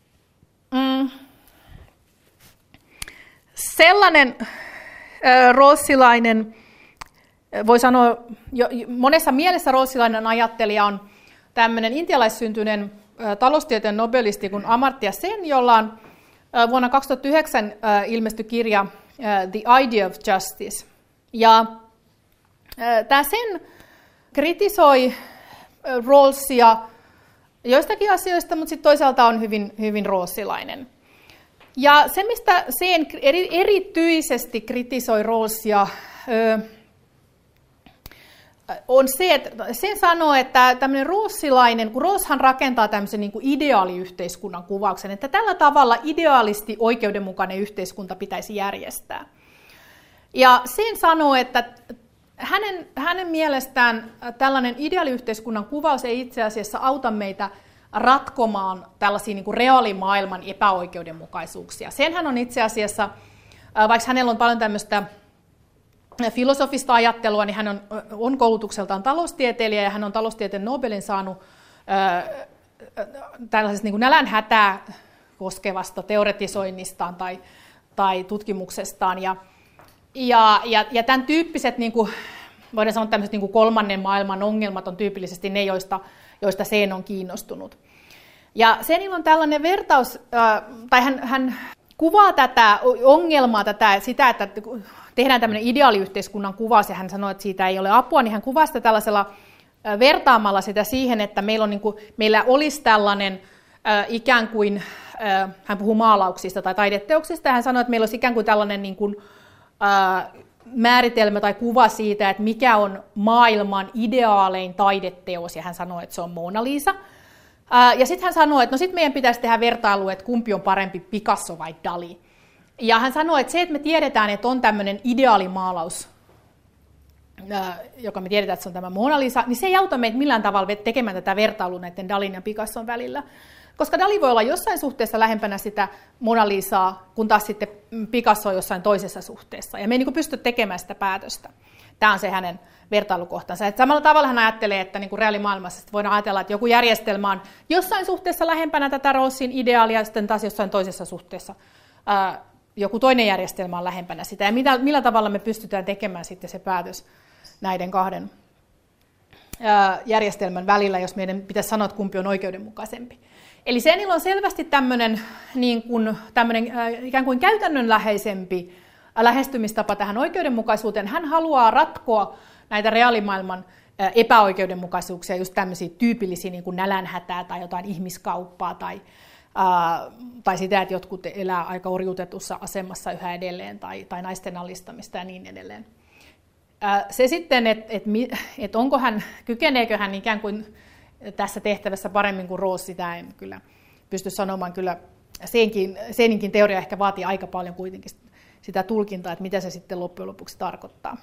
sellainen rawlsilainen, voi sanoa, monessa mielessä rawlsilainen ajattelija on tämmöinen intialaissyntyinen taloustieteen nobelisti kuin Amartya Sen, jolla on vuonna 2009 ilmestyi kirja The Idea of Justice. Ja tämä Sen kritisoi Rawlsia joistakin asioista, mutta sitten toisaalta on hyvin, hyvin rawlsilainen. Ja se, mistä Sen erityisesti kritisoi Rawlsia, on se, että Sen sanoo, että tämmöinen rawlsilainen, kun Rawlshan rakentaa tämmöisen niin kuin ideaaliyhteiskunnan kuvauksen, että tällä tavalla ideaalisti oikeudenmukainen yhteiskunta pitäisi järjestää. Ja Sen sanoo, että hänen mielestään tällainen ideaaliyhteiskunnan kuvaus ei itse asiassa auta meitä ratkomaan tällaisia niin kuin reaalimaailman epäoikeudenmukaisuuksia. Senhän on itse asiassa, vaikka hänellä on paljon tämmöistä filosofista ajattelua, niin hän on koulutukseltaan taloustieteilijä ja hän on taloustieteen Nobelin saanut tällaisesta niin kuin nälänhätää koskevasta teoretisoinnistaan tai tutkimuksestaan. Ja tämän tyyppiset, niin kuin, voidaan sanoa tämmöiset niin kuin kolmannen maailman ongelmat on tyypillisesti ne, joista Sen on kiinnostunut. Ja Senillä on tällainen vertaus, tai hän kuvaa tätä ongelmaa, sitä, että tehdään tämmöinen ideaaliyhteiskunnan kuvaus, ja hän sanoo, että siitä ei ole apua, niin hän kuvaa sitä tällaisella vertaamalla sitä siihen, että meillä olisi tällainen ikään kuin, hän puhuu maalauksista tai taideteoksista, ja hän sanoo, että meillä olisi ikään kuin tällainen niin kuin, määritelmä tai kuva siitä, että mikä on maailman ideaalein taideteos, ja hän sanoo, että se on Mona Lisa. Ja sitten hän sanoo, että no sitten meidän pitäisi tehdä vertailu, että kumpi on parempi, Picasso vai Dali. Ja hän sanoo, että se, että me tiedetään, että on tämmöinen ideaalimaalaus, joka me tiedetään, että se on tämä Mona Lisa, niin se ei auta meitä millään tavalla tekemään tätä vertailua näiden Dalin ja Picasson välillä. Koska Dali voi olla jossain suhteessa lähempänä sitä Mona Lisaa, kun taas sitten Picasso on jossain toisessa suhteessa. Ja me ei niin kuin pysty tekemään sitä päätöstä. Tämä on se hänen vertailukohtansa. Että samalla tavalla hän ajattelee, että niin kuin reaalimaailmassa voidaan ajatella, että joku järjestelmä on jossain suhteessa lähempänä tätä Rawlsin ideaalia, ja sitten taas jossain toisessa suhteessa joku toinen järjestelmä on lähempänä sitä. Ja millä tavalla me pystytään tekemään sitten se päätös näiden kahden järjestelmän välillä, jos meidän pitäisi sanoa, että kumpi on oikeudenmukaisempi. Eli Senillä on selvästi tämmöinen ikään kuin käytännönläheisempi lähestymistapa tähän oikeudenmukaisuuteen. Hän haluaa ratkoa näitä reaalimaailman epäoikeudenmukaisuuksia, just tämmöisiä tyypillisiä niin kuin nälänhätää tai jotain ihmiskauppaa tai sitä, että jotkut elää aika orjuutetussa asemassa yhä edelleen tai naisten alistamista ja niin edelleen. Se sitten, että kykeneekö hän ikään kuin tässä tehtävässä paremmin kuin Rawls, sitä en kyllä pysty sanomaan. Kyllä Seninkin teoria ehkä vaatii aika paljon kuitenkin sitä tulkintaa, että mitä se sitten loppujen lopuksi tarkoittaa.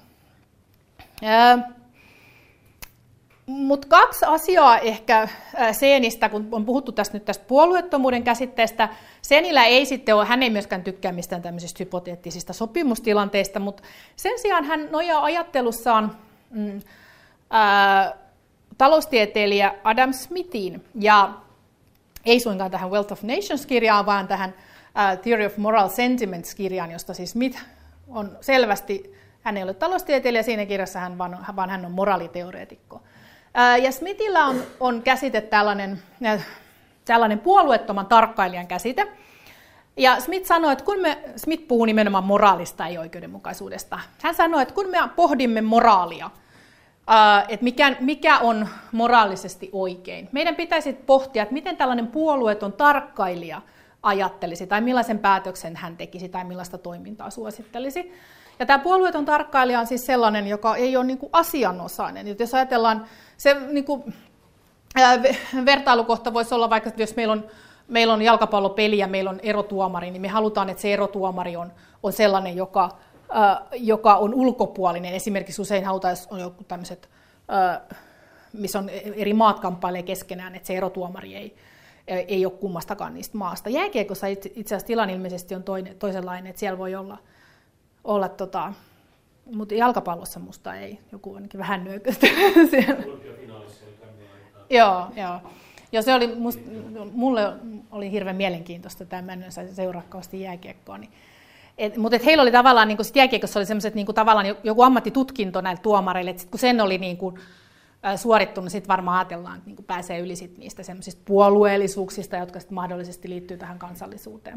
Mutta kaksi asiaa ehkä Senistä, kun on puhuttu tästä puolueettomuuden käsitteestä. Senillä ei sitten ole, hän ei myöskään tykkää mistään tämmöisistä hypoteettisista sopimustilanteista, mutta sen sijaan hän nojaa ajattelussaan taloustieteilijä Adam Smithiin, ja ei suinkaan tähän Wealth of Nations-kirjaan, vaan tähän Theory of Moral Sentiments-kirjaan, josta siis Smith on selvästi, hän ei ole taloustieteilijä siinä kirjassa, vaan hän on moraaliteoreetikko. Ja Smithillä on käsite tällainen puolueettoman tarkkailijan käsite. Ja Smith sanoi, että Smith puhuu nimenomaan moraalista, ei oikeudenmukaisuudesta. Hän sanoi, että kun me pohdimme moraalia, että mikä on moraalisesti oikein, meidän pitäisi pohtia, että miten tällainen puolueeton tarkkailija ajattelisi, tai millaisen päätöksen hän tekisi, tai millaista toimintaa suosittelisi. Ja tämä puolueeton tarkkailija on siis sellainen, joka ei ole niin kuin asianosainen. Et jos ajatellaan, se niin kuin, vertailukohta voisi olla vaikka, että jos meillä on jalkapallopeli ja meillä on erotuomari, niin me halutaan, että se erotuomari on sellainen, joka on ulkopuolinen. Esimerkiksi usein halutaan, jos on joku tämmöiset, missä on eri maat kamppailee keskenään, että se erotuomari ei ole kummastakaan niistä maasta. Jääkiekossa itse asiassa tilanne ilmeisesti on toisenlainen, että siellä voi olla mutta jalkapallossa musta ei, joku ainakin vähän nyököstä siellä. Joo. Ja se oli, mulle oli hirveän mielenkiintoista, tämä en saisi seuraa kauheasti jääkiekkoa. Mutta heillä oli tavallaan, niin jääkiekossa oli sellaiset niin tavallaan joku ammattitutkinto näille tuomareille, että kun sen oli niin kuin, suorittunut, sitten varmaan ajatellaan, että niin pääsee yli sit niistä semmoisista puolueellisuuksista, jotka sitten mahdollisesti liittyy tähän kansallisuuteen.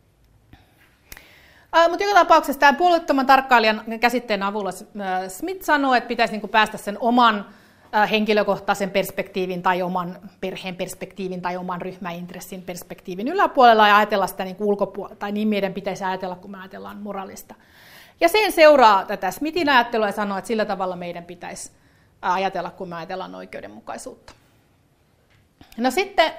Mutta joka tapauksessa tämän puolueettoman tarkkailijan käsitteen avulla Smith sanoo, että pitäisi niin päästä sen oman henkilökohtaisen perspektiivin tai oman perheen perspektiivin tai oman ryhmäintressin perspektiivin yläpuolella ja ajatella sitä niin ulkopuolella, tai niin meidän pitäisi ajatella, kun me ajatellaan moraalista. Ja sen seuraa tätä Smithin ajattelua ja sanoo, että sillä tavalla meidän pitäisi ajatella, kun me ajatellaan oikeudenmukaisuutta. No sitten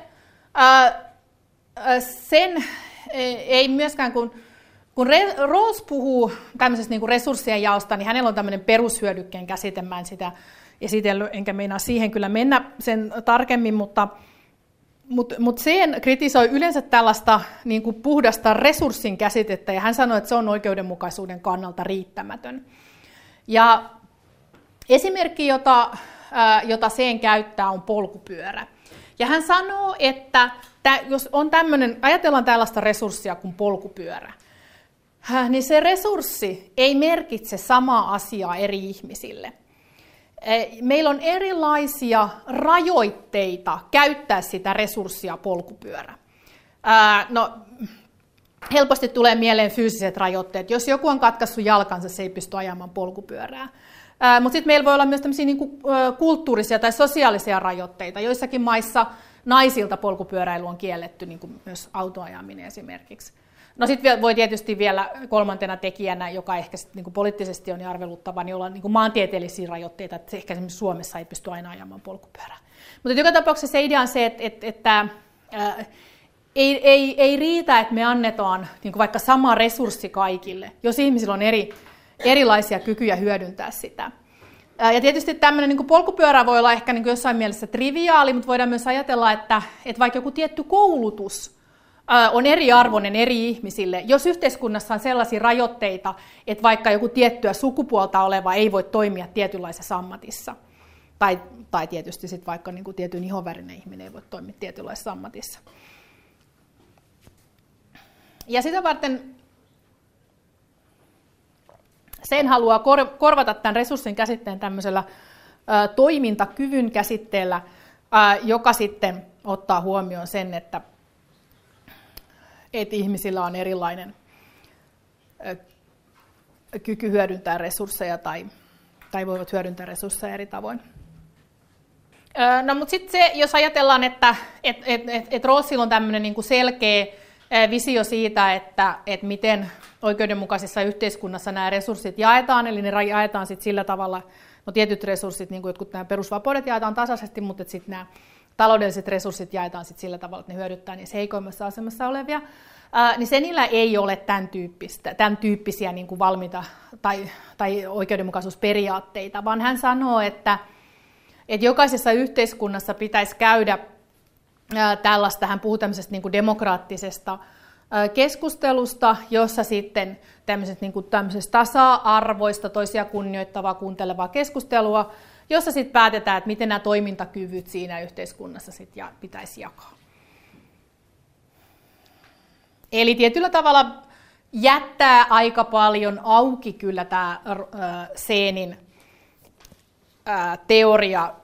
sen ei myöskään, kun Rawls puhuu tämmöisestä niin kuin resurssien jaosta, niin hänellä on tämmöinen perushyödykkeen käsite, mä en sitä esitellyt, enkä meinaa siihen kyllä mennä sen tarkemmin, mutta sen kritisoi yleensä tällaista niin kuin puhdasta resurssin käsitettä, ja hän sanoi, että se on oikeudenmukaisuuden kannalta riittämätön. Ja esimerkki, jota sen käyttää, on polkupyörä. Ja hän sanoo, että jos on ajatellaan tällaista resurssia kuin polkupyörä, niin se resurssi ei merkitse samaa asiaa eri ihmisille. Meillä on erilaisia rajoitteita käyttää sitä resurssia polkupyörä. No, helposti tulee mieleen fyysiset rajoitteet. Jos joku on katkaissut jalkansa, se ei pysty ajamaan polkupyörää. Mutta sitten meillä voi olla myös tämmöisiä niin kulttuurisia tai sosiaalisia rajoitteita. Joissakin maissa naisilta polkupyöräily on kielletty, niin kuin myös autoajaminen esimerkiksi. No sitten voi tietysti vielä kolmantena tekijänä, joka ehkä niin kuin poliittisesti on arveluttava, niin olla niin kuin maantieteellisiä rajoitteita, että ehkä esimerkiksi Suomessa ei pysty aina ajamaan polkupyörää. Mutta joka tapauksessa se idea on se, että ei riitä, että me annetaan niin kuin vaikka sama resurssi kaikille, jos ihmisillä on erilaisia kykyjä hyödyntää sitä. Ja tietysti tämmöinen niin kuin polkupyörä voi olla ehkä niin kuin jossain mielessä triviaali, mutta voidaan myös ajatella, että vaikka joku tietty koulutus on eriarvoinen eri ihmisille, jos yhteiskunnassa on sellaisia rajoitteita, että vaikka joku tiettyä sukupuolta oleva ei voi toimia tietynlaisessa ammatissa, tai tietysti sit vaikka niin kuin tietyn ihonvärinen ihminen ei voi toimia tietynlaisessa ammatissa. Ja sitä varten sen haluaa korvata tämän resurssin käsitteen tämmöisellä toimintakyvyn käsitteellä, joka sitten ottaa huomioon sen, että ihmisillä on erilainen kyky hyödyntää resursseja tai voivat hyödyntää resursseja eri tavoin. No, mutta sitten se, jos ajatellaan, että Rawlsilla on tämmöinen niin kuin selkeä visio siitä, että miten oikeudenmukaisessa yhteiskunnassa nämä resurssit jaetaan, eli ne jaetaan sitten sillä tavalla, no tietyt resurssit, niin kuin jotkut nämä perusvapaudet jaetaan tasaisesti, mutta sitten nämä taloudelliset resurssit jaetaan sitten sillä tavalla, että ne hyödyttää niissä heikoimmassa asemassa olevia, niin senillä ei ole tämän tyyppisiä niin kuin valmiita tai oikeudenmukaisuusperiaatteita, vaan hän sanoo, että jokaisessa yhteiskunnassa pitäisi käydä tällaista, hän puhuu tämmöisestä niin kuin demokraattisesta keskustelusta, jossa sitten tämmöisestä tasa-arvoista, toisia kunnioittavaa, kuuntelevaa keskustelua, jossa sitten päätetään, että miten nämä toimintakyvyt siinä yhteiskunnassa sitten pitäisi jakaa. Eli tietyllä tavalla jättää aika paljon auki kyllä tämä Seenin teoria,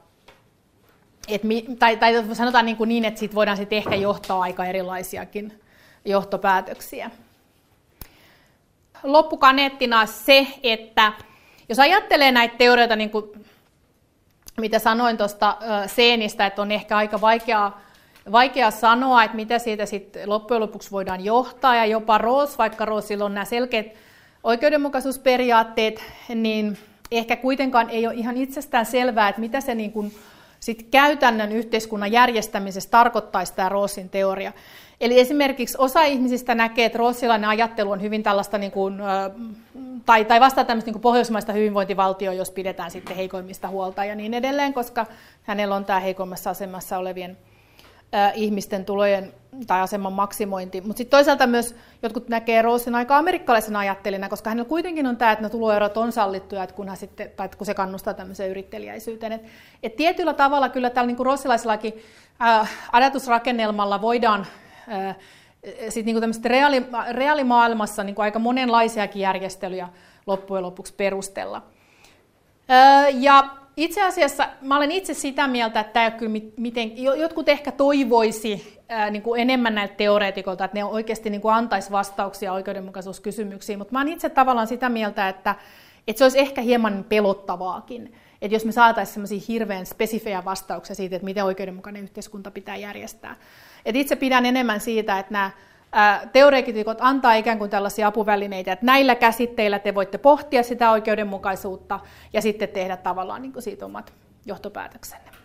tai sanotaan niin, että siitä voidaan sitten ehkä johtaa aika erilaisiakin johtopäätöksiä. Loppukaneettina se, että jos ajattelee näitä teorioita, niin kuin mitä sanoin tuosta Seenistä, että on ehkä aika vaikea sanoa, että mitä siitä sitten loppujen lopuksi voidaan johtaa, ja jopa Rawls, vaikka Rawlsilla on nämä selkeät oikeudenmukaisuusperiaatteet, niin ehkä kuitenkaan ei ole ihan itsestään selvää, että mitä se niin kuin sit käytännön yhteiskunnan järjestämisessä tarkoittaisi tämä Rawlsin teoria. Eli esimerkiksi osa ihmisistä näkee, että Rawlsilainen ajattelu on hyvin tällaista, niin kuin, tai vastaa tämmöistä niin kuin pohjoismaista hyvinvointivaltioa, jos pidetään sitten heikoimmista huolta ja niin edelleen, koska hänellä on tämä heikoimmassa asemassa olevien ihmisten tulojen tai aseman maksimointi. Mutta sitten toisaalta myös jotkut näkee Rawlsin aika amerikkalaisena ajattelina, koska hänellä kuitenkin on tämä, että ne tuloerot on sallittuja, että kun se kannustaa tämmöiseen yrittelijäisyyteen. Et tietyllä tavalla kyllä tällä niin rawlsilaisellakin ajatusrakennelmalla voidaan sit niin reaalimaailmassa niin aika monenlaisiakin järjestelyjä loppujen lopuksi perustella. itse asiassa mä olen itse sitä mieltä, että tämä kyllä jotkut ehkä toivoisi niin kuin enemmän näiltä teoreetikoilta, että ne oikeasti niin kuin antaisi vastauksia oikeudenmukaisuuskysymyksiin, mutta mä olen itse tavallaan sitä mieltä, että se olisi ehkä hieman pelottavaakin, että jos me saataisiin sellaisia hirveän spesifejä vastauksia siitä, että miten oikeudenmukainen yhteiskunta pitää järjestää. Et itse pidän enemmän siitä, että nämä teoreetikot antaa ikään kuin tällaisia apuvälineitä, että näillä käsitteillä te voitte pohtia sitä oikeudenmukaisuutta ja sitten tehdä tavallaan niin kuin siitä omat johtopäätöksenne.